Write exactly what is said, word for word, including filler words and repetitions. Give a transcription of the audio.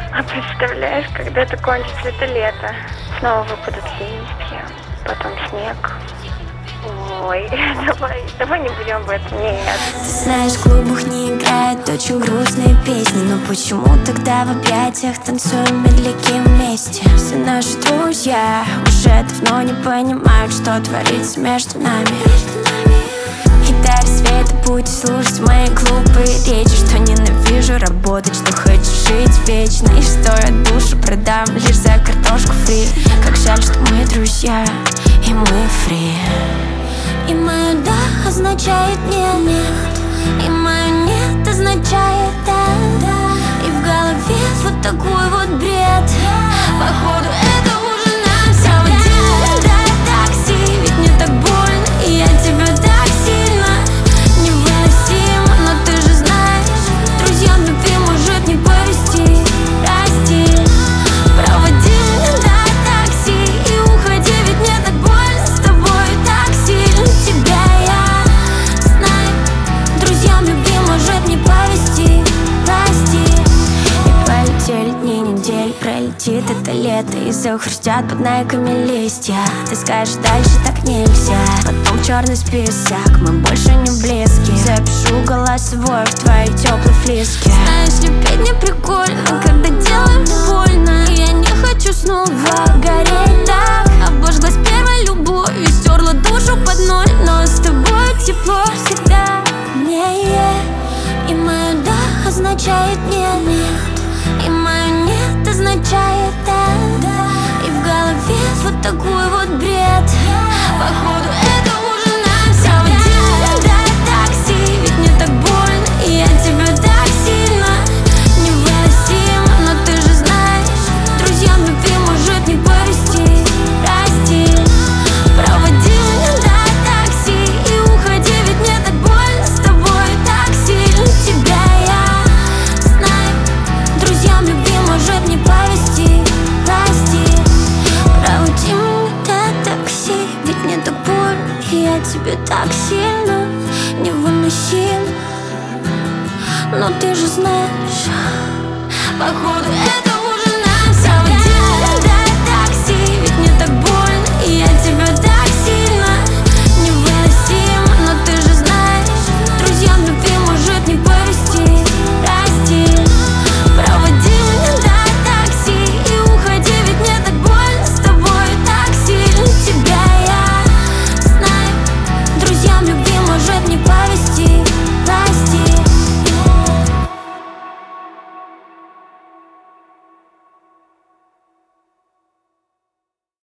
А представляешь, когда это кончится, это лето. Снова выпадут листья, потом снег. Ой, давай, давай не будем об этом, нет. Ты знаешь, в клубах не играют очень грустные песни, но почему тогда в объятиях танцуем медляки вместе? Все наши друзья уже давно не понимают, что творится между нами. И до рассвета будешь слушать мои глупые речи, что ненавижу работать, что хочу жить вечно, и что я душу продам лишь за картошку фри. Как жаль, что мы друзья, и мы фри. И мое «да» означает «нет», нет. И мое «нет» означает «да», да. И в голове вот такой вот бред. Походу это уже нам проводили до такси. Ведь мне так больно, и я тебя так сильно невыносимо. Но ты же знаешь, друзьям любви может не повезти. Прости, проводи меня до такси и уходи, ведь мне так больно с тобой так сильно. Тебя я знаю, друзьям любви может не повезти. Прости. И полетели дни, недели, пролетит это лето, и захрустят под найками листья. Ты скажешь, дальше так нельзя, потом черный список, мы больше не близки. Запишу голосовой в твоей теплой флиске. Знаешь, любить не прикольно, когда делаем больно, и я не хочу снова гореть так. Обожглась первой любовью, стерла душу под ноль, но с тобой тепло всегда мне. И мое «да» означает «нет», нет. И мое «нет» означает «да», да. И в голове вот такой вот бред. Походу это уже нам проводили до такси. Ведь мне так больно, и я тебя так сильно невыносимо. Но ты же знаешь, друзьям любви может не повезти. Прости, проводи меня до такси и уходи, ведь мне так больно с тобой так сильно. Тебя я знаю, друзьям любви может не повезти. Прости, проводи меня до такси, ведь мне так больно, и я тебе так сильно невыносим. Но ты же знаешь, походу это